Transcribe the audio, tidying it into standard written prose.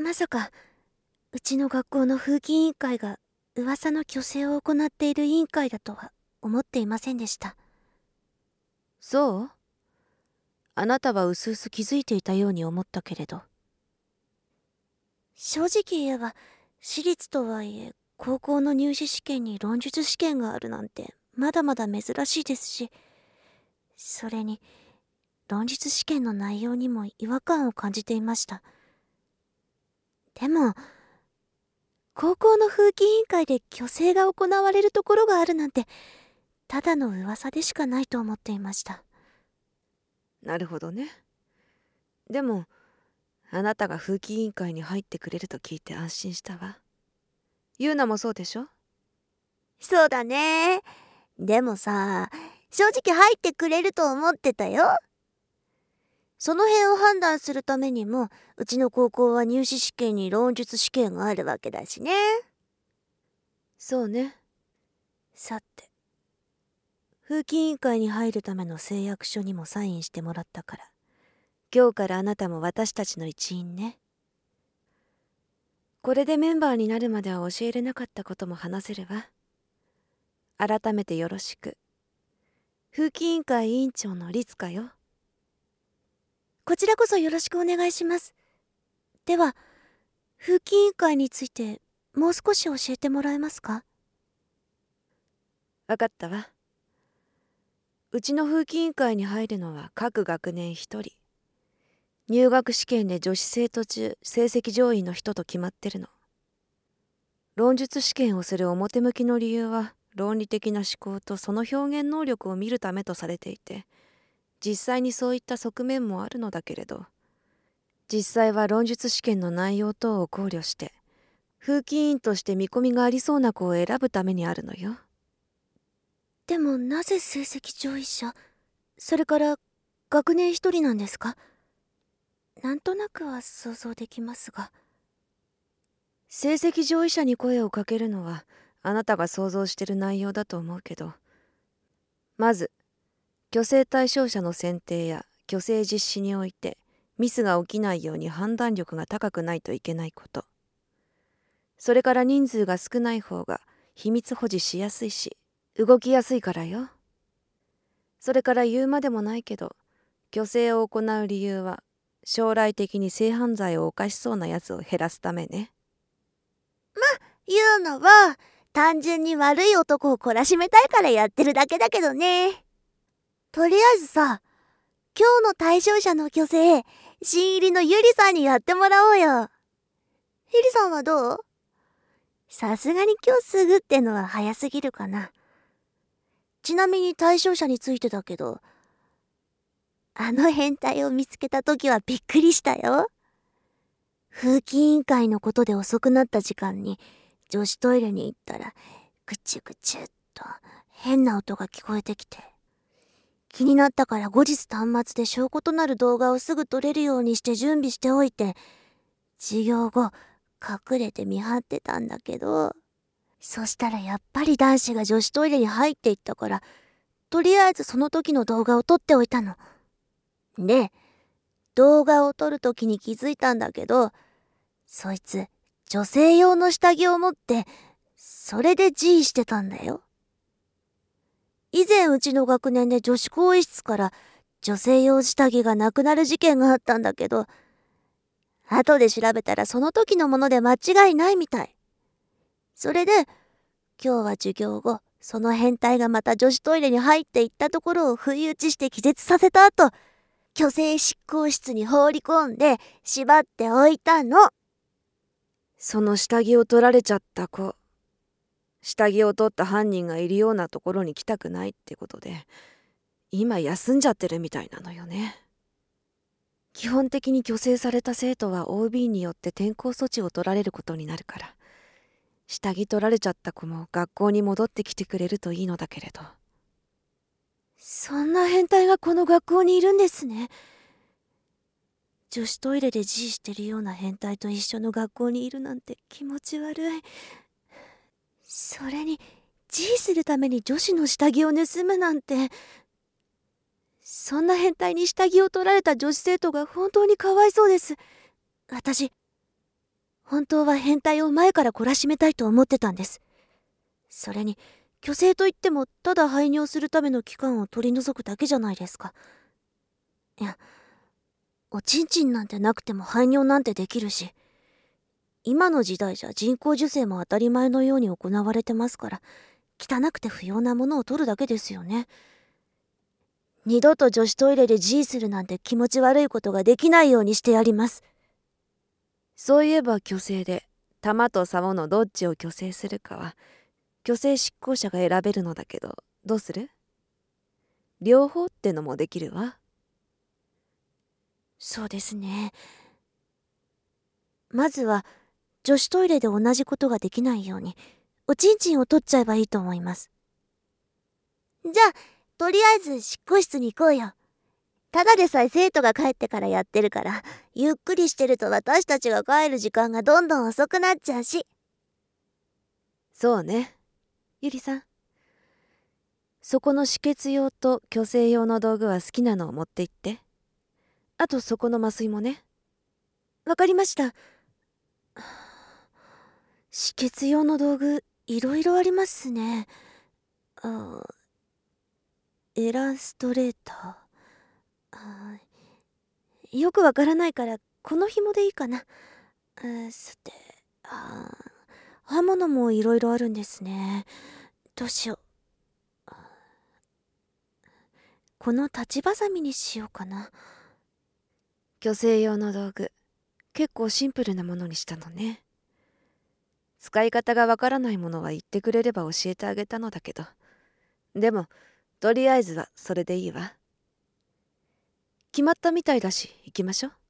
まさかうちの学校の風紀委員会が噂の虚勢を行っている委員会だとは思っていませんでした。 そう？あなたはうすうす気づいていたように思ったけれど。 正直言えば、私立とはいえ高校の入試試験に論述試験があるなんてまだまだ珍しいですし、それに論述試験の内容にも違和感を感じていました。でも高校の風紀委員会で虚勢が行われるところがあるなんてただの噂でしかないと思っていました。 なるほどね。でもあなたが風紀委員会に入ってくれると聞いて安心したわ。ユーナもそうでしょ？ そうだね。でもさ、正直入ってくれると思ってたよ。その辺を判断するためにも、うちの高校は入試試験に論述試験があるわけだしね。 そうね。 さて、風紀委員会に入るための誓約書にもサインしてもらったから、今日からあなたも私たちの一員ね。これでメンバーになるまでは教えれなかったことも話せるわ。改めてよろしく。風紀委員会委員長の律香よ。 こちらこそよろしくお願いします。では、風紀委員会についてもう少し教えてもらえますか？ わかったわ。うちの風紀委員会に入るのは各学年一人。入学試験で女子生徒中成績上位の人と決まってるの。論述試験をする表向きの理由は論理的な思考とその表現能力を見るためとされていて、実際にそういった側面もあるのだけれど、実際は論述試験の内容等を考慮して風紀委員として見込みがありそうな子を選ぶためにあるのよ。 でもなぜ成績上位者、それから学年一人なんですか？なんとなくは想像できますが。 成績上位者に声をかけるのはあなたが想像してる内容だと思うけど、まず虚勢対象者の選定や虚勢実施においてミスが起きないように判断力が高くないといけないこと。それから人数が少ない方が秘密保持しやすいし動きやすいからよ。それから言うまでもないけど、虚勢を行う理由は将来的に性犯罪を犯しそうなやつを減らすためね。 言うのは単純に悪い男を懲らしめたいからやってるだけだけどね。とりあえずさ、今日の対象者の虚勢、新入りのゆりさんにやってもらおうよ。ゆりさんはどう？さすがに今日すぐってのは早すぎるかな。ちなみに対象者についてだけど、あの変態を見つけた時はびっくりしたよ。風紀委員会のことで遅くなった時間に女子トイレに行ったら、ぐちゅぐちゅっと変な音が聞こえてきて、気になったから後日端末で証拠となる動画をすぐ撮れるようにして準備しておいて、授業後隠れて見張ってたんだけど、そしたらやっぱり男子が女子トイレに入っていったから、とりあえずその時の動画を撮っておいたの。で、動画を撮る時に気づいたんだけど、そいつ女性用の下着を持って、それで G してたんだよ。以前うちの学年で女子更衣室から女性用下着がなくなる事件があったんだけど、後で調べたらその時のもので間違いないみたい。それで今日は授業後、その変態がまた女子トイレに入っていったところを不意打ちして気絶させた後、虚勢執行室に放り込んで縛っておいたの。 その下着を取られちゃった子、下着を取った犯人がいるようなところに来たくないってことで今休んじゃってるみたいなのよね。基本的に虚勢された生徒は OB によって転校措置を取られることになるから、下着取られちゃった子も学校に戻ってきてくれるといいのだけれど。 そんな変態がこの学校にいるんですね。女子トイレで G してるような変態と一緒の学校にいるなんて気持ち悪い。それに G するために女子の下着を盗むなんて。そんな変態に下着を取られた女子生徒が本当にかわいそうです。私本当は変態を前から懲らしめたいと思ってたんです。それに、虚勢といってもただ排尿するための器官を取り除くだけじゃないですか。いや、おちんちんなんてなくても排尿なんてできるし、今の時代じゃ人工授精も当たり前のように行われてますから、汚くて不要なものを取るだけですよね。二度と女子トイレで G するなんて気持ち悪いことができないようにしてやります。 そういえば虚勢で玉と竿のどっちを虚勢するかは虚勢執行者が選べるのだけど、どうする？両方ってのもできるわ。 そうですね。まずは女子トイレで同じことができないようにおちんちんを取っちゃえばいいと思います。じゃあとりあえず執行室に行こうよ。ただでさえ生徒が帰ってからやってるから、ゆっくりしてると私たちが帰る時間がどんどん遅くなっちゃうし。 そうね。ゆりさん、そこの止血用と虚勢用の道具は好きなのを持って行って。あとそこの麻酔もね。 わかりました。止血用の道具いろいろありますね。エラストレーター。よくわからないからこの紐でいいかな。さて、刃物もいろいろあるんですね。どうしよう。この立ちばさみにしようかな。 虚勢用の道具、結構シンプルなものにしたのね。使い方がわからないものは言ってくれれば教えてあげたのだけど。でも、とりあえずはそれでいいわ。決まったみたいだし、行きましょう。